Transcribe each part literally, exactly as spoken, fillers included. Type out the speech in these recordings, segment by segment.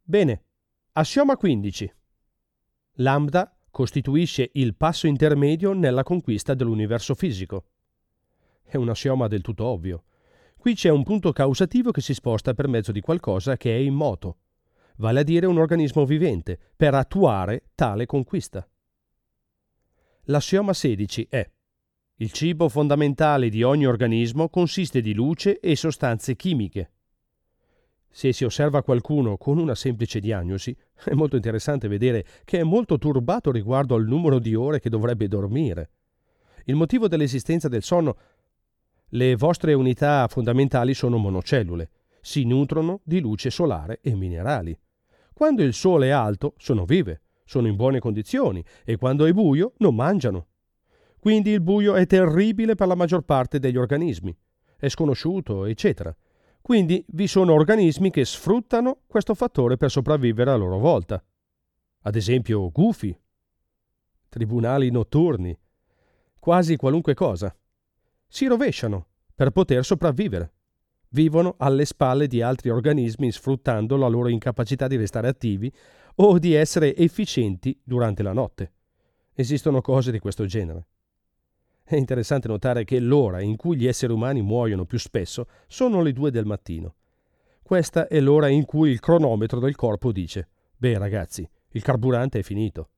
Bene, assioma quindici. Lambda costituisce il passo intermedio nella conquista dell'universo fisico. È un assioma del tutto ovvio. Qui c'è un punto causativo che si sposta per mezzo di qualcosa che è in moto, vale a dire un organismo vivente, per attuare tale conquista. L'assioma sedici è: il cibo fondamentale di ogni organismo consiste di luce e sostanze chimiche. Se si osserva qualcuno con una semplice diagnosi, è molto interessante vedere che è molto turbato riguardo al numero di ore che dovrebbe dormire. Il motivo dell'esistenza del sonno: le vostre unità fondamentali sono monocellule, si nutrono di luce solare e minerali. Quando il sole è alto, sono vive, sono in buone condizioni, e quando è buio non mangiano. Quindi il buio è terribile per la maggior parte degli organismi, è sconosciuto, eccetera. Quindi vi sono organismi che sfruttano questo fattore per sopravvivere a loro volta. Ad esempio gufi, tribunali notturni, quasi qualunque cosa. Si rovesciano per poter sopravvivere. Vivono alle spalle di altri organismi sfruttando la loro incapacità di restare attivi o di essere efficienti durante la notte. Esistono cose di questo genere. È interessante notare che l'ora in cui gli esseri umani muoiono più spesso sono le due del mattino. Questa è l'ora in cui il cronometro del corpo dice: beh ragazzi, il carburante è finito.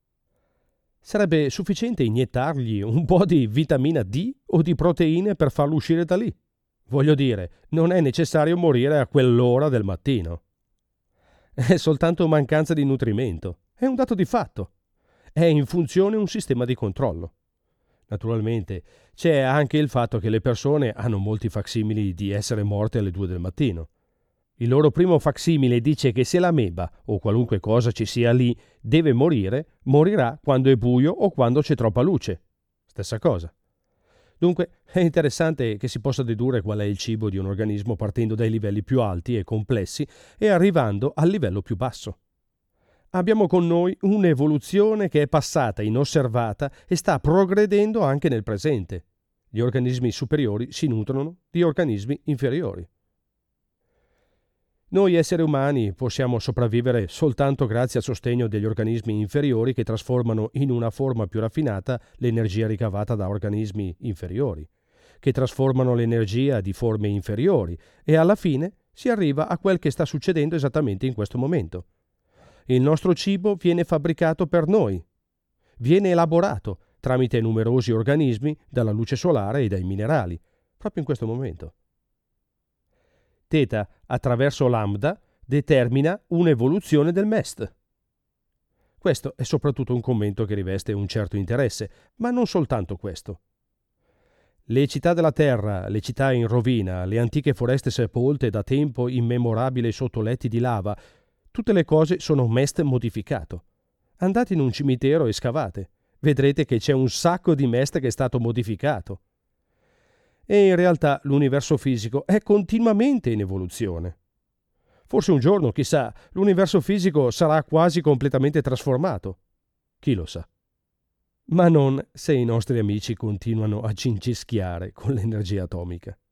Sarebbe sufficiente iniettargli un po' di vitamina D o di proteine per farlo uscire da lì. Voglio dire, non è necessario morire a quell'ora del mattino. È soltanto mancanza di nutrimento. È un dato di fatto. È in funzione un sistema di controllo. Naturalmente c'è anche il fatto che le persone hanno molti facsimili di essere morte alle due del mattino. Il loro primo facsimile dice che se l'ameba o qualunque cosa ci sia lì deve morire, morirà quando è buio o quando c'è troppa luce. Stessa cosa. Dunque è interessante che si possa dedurre qual è il cibo di un organismo partendo dai livelli più alti e complessi e arrivando al livello più basso. Abbiamo con noi un'evoluzione che è passata inosservata e sta progredendo anche nel presente. Gli organismi superiori si nutrono di organismi inferiori. Noi esseri umani possiamo sopravvivere soltanto grazie al sostegno degli organismi inferiori che trasformano in una forma più raffinata l'energia ricavata da organismi inferiori, che trasformano l'energia di forme inferiori e alla fine si arriva a quel che sta succedendo esattamente in questo momento. Il nostro cibo viene fabbricato per noi, viene elaborato tramite numerosi organismi dalla luce solare e dai minerali, proprio in questo momento. Teta, attraverso lambda, determina un'evoluzione del M E S T. Questo è soprattutto un commento che riveste un certo interesse, ma non soltanto questo. Le città della terra, le città in rovina, le antiche foreste sepolte da tempo immemorabile sotto letti di lava, tutte le cose sono M E S T modificato. Andate in un cimitero e scavate. Vedrete che c'è un sacco di M E S T che è stato modificato. E in realtà l'universo fisico è continuamente in evoluzione. Forse un giorno, chissà, l'universo fisico sarà quasi completamente trasformato. Chi lo sa? Ma non se i nostri amici continuano a cincischiare con l'energia atomica.